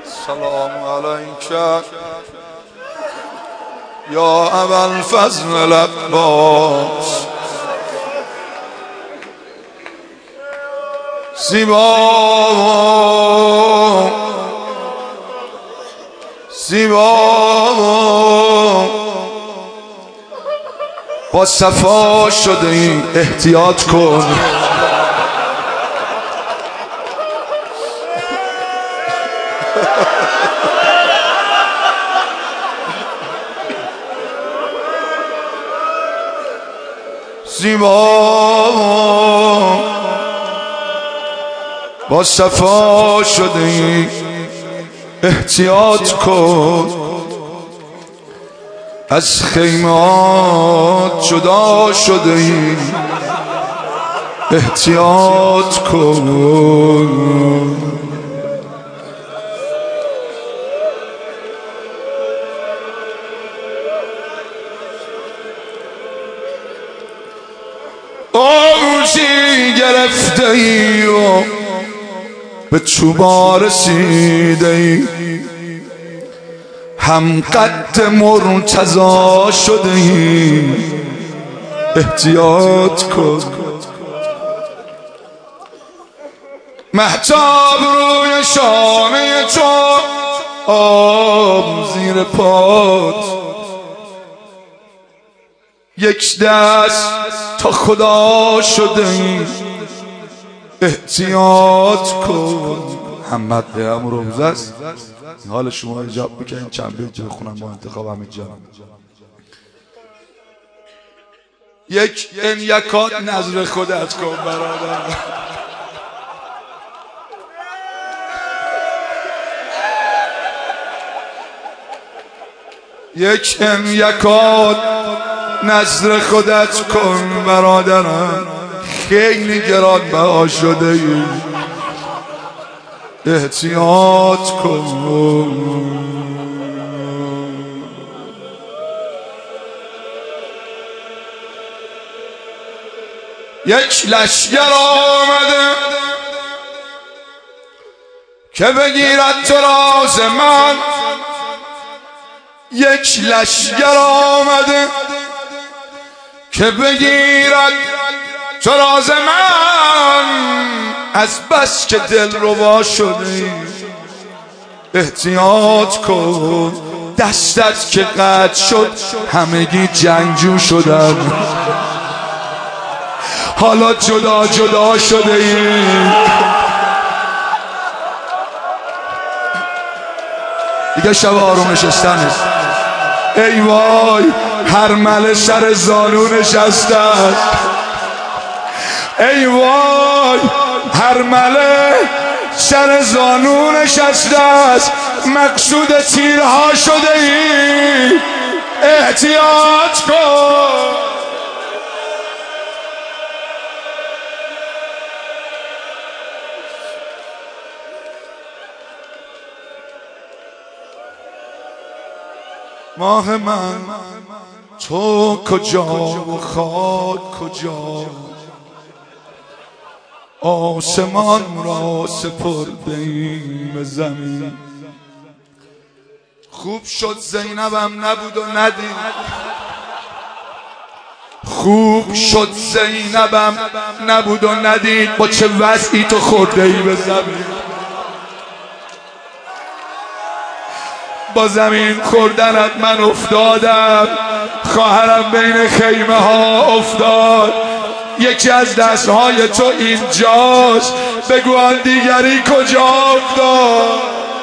السلام عليك يا أبا الفضل العباس زیبا با صفا شده ای احتیاط کن. زیبا با صفا شده ای احتیاط کن، از خیمات جدا شده ای احتیاط کن. آغوشی گرفته ای و به چوبا رسیده ای، هم قد مرتضی شده ای احتیاط کن. مهتاب روی شانه تو، آب زیر پات، یک دست تا خدا شده ای احتیاط کن. محمد پیام روزه است. حال شما ایجاب بکنین چند بیت بخونم با انتخاب همین جا. یک این یکات نظر خودت کن برادر. یک این یکات نظر خودت کن برادرم، خیلی گرانبها شده ای احتیاط کن. یک لشگر آمده که بگیرد تو راز من، یک لشگر آمده که بگیرد تو راز من، از بس که دل ربا شده احتیاط کن. دستت که قطع شد همگی جنگجو شدن، حالا جدا جدا شده ای. دیگه شب آروم نشستنه. ای وای هرمله سر زانو نشسته است، ای وای هرمله سر زانو نشسته است، مقصود تیرها شده ای احتیاط کن. ماه من تو کجا و خاک کجا، آسمان را سپردیم به زمین. خوب شد زینبم نبود و ندید، خوب شد زینبم نبود و ندید، با چه وضعی تو خورده ای به زمین. با زمین خوردنت من افتادم، خواهرم بین خیمه ها افتاد، یکی از دستهای تو اینجاست، بگو آن دیگری کجا افتاد.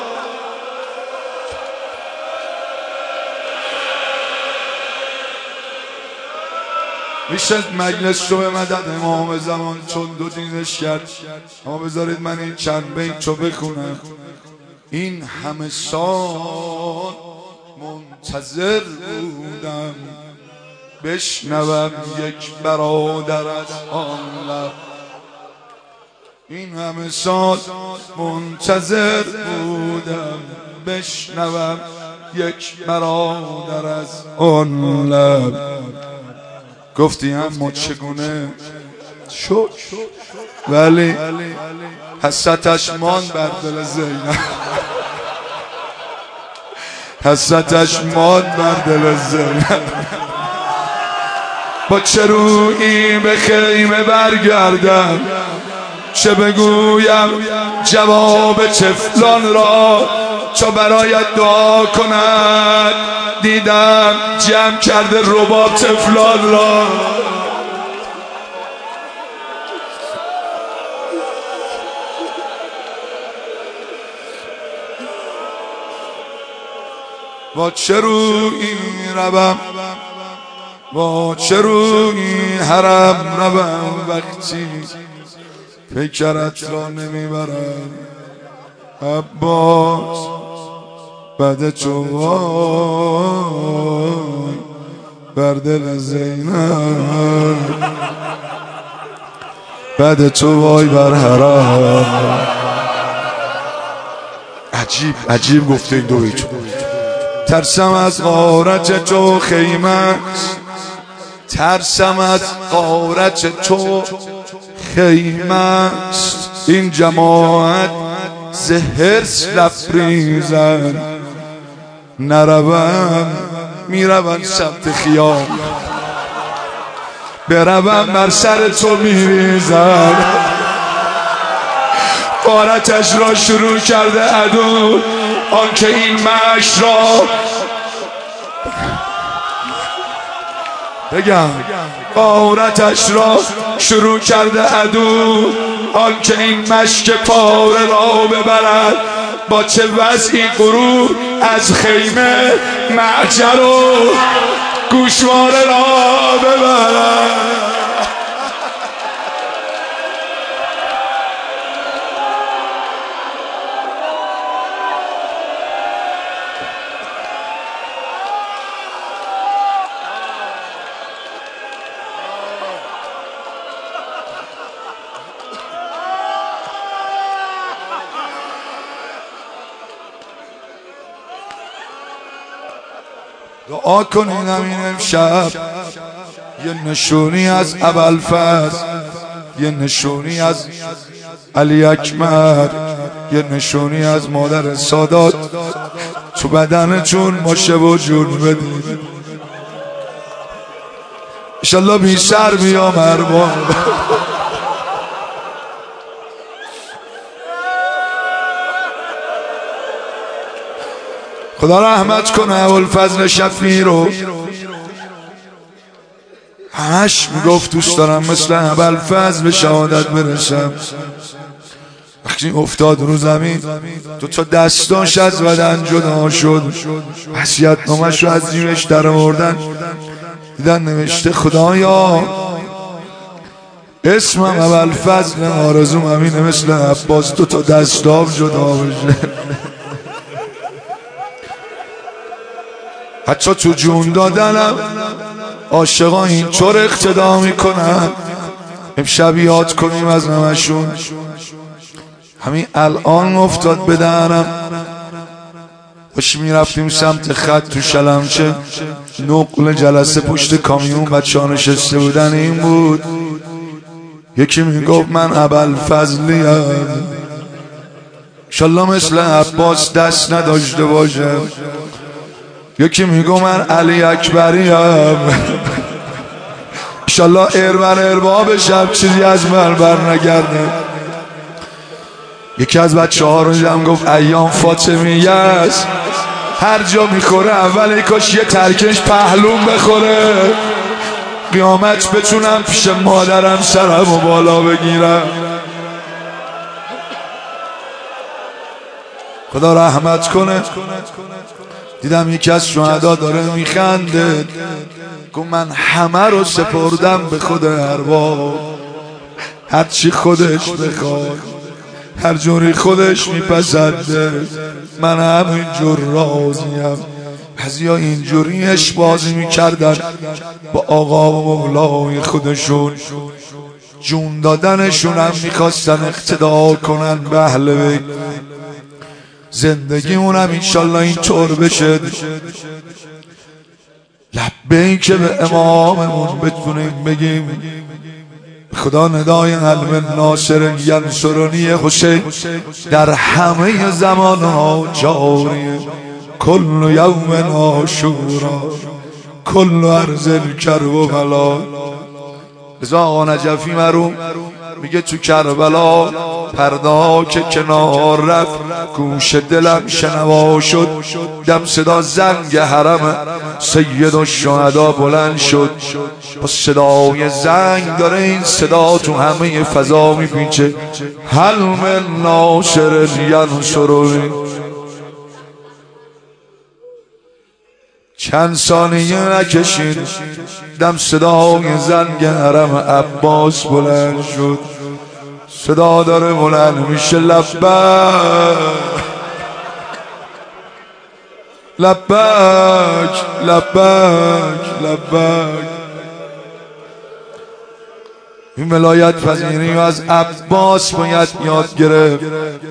میشه مجلس رو به مدد امام زمان چون دو دینش کرد، اما بذارید من این چند بیت رو بخونم. این همه سال منتظر بودم بشنوم یک برادر از آن لب، این همه سال منتظر بودم بشنوم یک برادر از آن لب. گفتی اما چگونه شد، ولی حسرتش مان بر دل زینب. حسرتش ماند بر دل زینب. با چه رویی به خیمه برگردم، چه بگویم جواب طفلان را، چو برایت دعا کند دیدم جمع کرده رباب طفلان را. با چه رویی روم، با چه رویی حرم روم، وقتی پیکرت را نمیبرم عباس بعد تو وای بر دل زینب، بعد تو وای بر حرم. عجیب گفته این دو بیت. ترسم از غارت تو خیمه، ترسم از غارت تو خیمه، این جماعت ز حرص لبریزن، نروم میروم سمت خیام، بروم بر سر تو میریزن. غارتش را شروع کرده عدو، آنکه این مشت را بگم، غارتش را شروع کرده عدو، آنکه این مشک پاره را ببرد. با چه وضعی غرور از خیمه معجر و گوشواره را ببرد. دعا کنین همین امشب، یه نشونی از ابوالفضل، یه نشونی از علی اکبر، یه نشونی از مادر سادات تو بدنتون باشه و جون بدید. انشالله بی سر بیام ارباب. خدا رحمت کنه ابوالفضل شفیعی رو. همش میگفت دوست دارم مثل ابوالفضل به شهادت برسم. وقتی افتاد رو زمین دو تا دستاش از بدن جدا شد، وصیت‌نامه‌ش رو از جیبش در آوردن، دیدن نوشته خدایا اسمم ابوالفضل، آرزوم همینه مثل عباس دو تا دستام جدا بشه. حتی تو جون دادنم عاشقا اینطور اقتدا میکنن. امشب یاد کنیم از همشون. همین الان افتاد به دهنم، باش میرفتیم سمت خط تو شلمچه، نقل جلسه پشت کامیون بچه ها نشسته بودن. این بود یکی میگفت من ابوالفضلیم، انشالله مثل عباس دست نداشته باشم. یکی میگو من علی اکبریم، انشالله اربن ارباب شب چیزی از من بر نگرده. یکی از بچه ها رو دیدم گفت ایام فاطمیه است، هر جا میخوره اول کاش یه ترکش پهلوم بخوره، قیامت بتونم پیش مادرم سرم و بالا بگیرم. خدا رحمت کنه. دیدم یکی از شهدا داره میخنده، گفت من همه رو سپردم به خود ارباب، هرچی خودش بخواد، هر جوری خودش میپسنده، من همین جور راضیم. بعضیا اینجوری عشق بازی میکردن با آقا و مولای خودشون، جون دادنشون هم میخواستن اقتدا کنن به اهل بیت. زندگیمون هم انشالله اینطور بشه، لبیک به اماممون بتونیم بگیم خدا ندای قلب ناصر ینصرنی حسین در همه زمانها جاریه. کل یوم عاشورا کل ارض کرب و بلا. لذا آقا نجفی مرحوم میگه تو کربلا پرده که کنار رفت گوش دلم شنوا شد، دم صدا زنگ حرم سید الشهدا بلند شد. با صدای زنگ داره این صدا تو همه فضا میپیچه هل من ناصر ینصرنی. چند ثانیه نکشید دم صدای زنگ حرم عباس بلند شد. صدا داره بلند میشه لبک لبک لبک لبک. این ولایت پذیری از عباس باید یاد گرفت.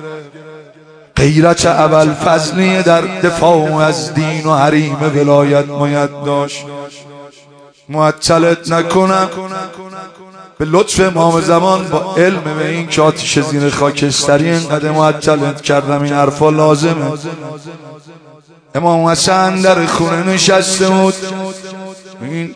غیرت ابوالفضلی در دفاع از دین و حریم ولایت باید داشت. معطلت نکنم به لطف امام زمان با علم به این که آتش زیر خاکستری اینقدر معطلت کردم. این حرفا لازمه. امام حسن در خونه نشسته بود، این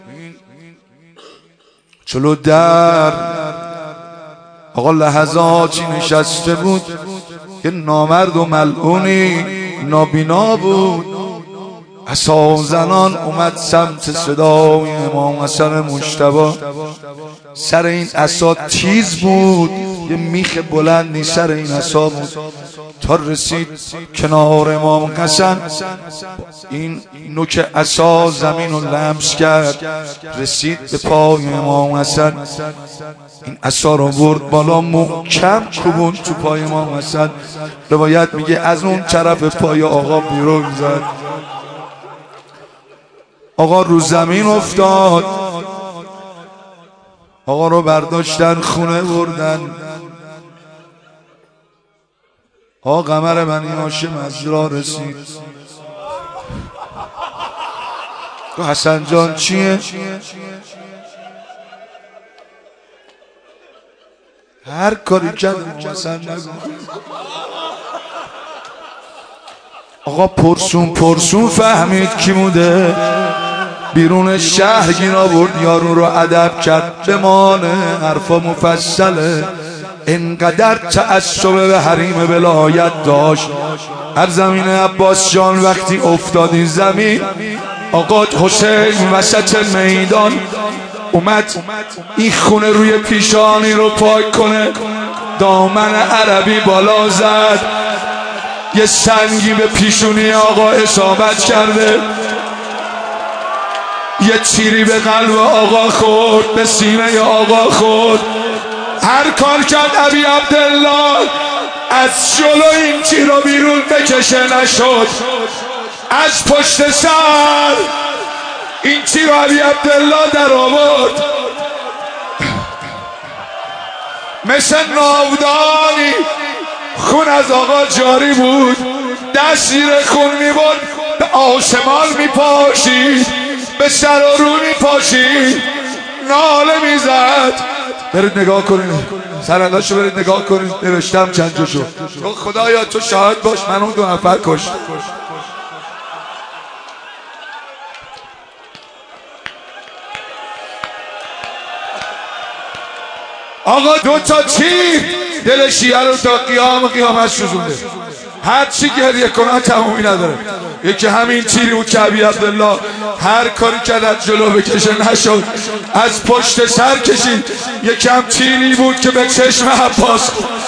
جلو در آقا لحظاتی نشسته بود، یه نامرد و ملعونی نابینا بود. عصا زنان اومد سمت صدای امام حسن مجتبی. سر این عصا تیز بود، یه میخ بلندی سر این عصا بود تا رسید کنار امام حسن. این نوک عصا زمین رو لمس کرد، رسید به پای امام حسن. این عصا رو برد بالا، محکم کوبوند تو پای امام حسن. روایت میگه از اون طرف پای آقا بیرون زد. آقا رو زمین افتاد. آقا رو برداشتن خونه بردن. آقا قمر بنی هاشم از راه رسید. حسن جان چیه؟ هر کاری کردم حسن نگو. آقا پرسون فهمید کی بوده. بیرون شهر گیر آورد، یارو رو ادب کرد بمانه حرفا مفصله. اینقدر تعصب به حریم ولایت داشت. هر زمین عباس جان وقتی افتادی زمین، آقا حسین وسط میدان اومد این خونه روی پیشانی رو پاک کنه، دامن عربی بالا زد، یه سنگی به پیشونی آقا اصابت کرده، یه تیری به قلب آقا خورد، به سینه آقا خورد. هر کار کرد ابی عبدالله از جلو این تیر رو بیرون بکشه نشد. از پشت سر این تیر رو ابی عبدالله در آورد، مثل ناودانی خون از آقا جاری بود. دست زیر خون میبرد، به آسمان میپاشید، به سر و رو میپاشید، ناله میزد. برید نگاه کنید، سرنداشو برید نگاه کنید، نوشتم چند جاشو. خدایا تو شاهد باش، من اون 2 نفر کشت. آقا 2 تا تیر دل شیعه رو تا قیامت سوزونده. هر چی گریه کنه تمومی نداره. یکی همین تیری بود که ابی عبدالله هر کاری کرد جلو بکشه نشد، از پشت سر کشید. یکی هم تیری بود که به چشم عباس.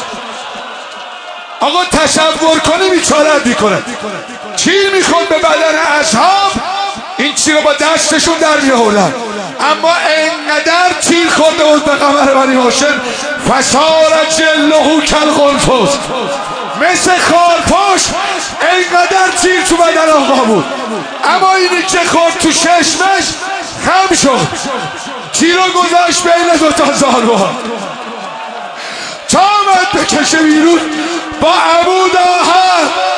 آقا تصور کنی بیچارت میکنه. تیر میخورد به بدن اصحاب، این تیر رو با دستشون در میآوردن، اما انقدر تیر خورده بود به قمر بنی هاشم فصار جلهو کالقنفذ، مثل خارپشت. اینقدر تیر تو بدن آقا بود، اما اینی که خورد تو چشمش خم شد. تیر رو گذاشت بین 2 تا زانوها تا آمد بکشه بیرون. با عمود آهن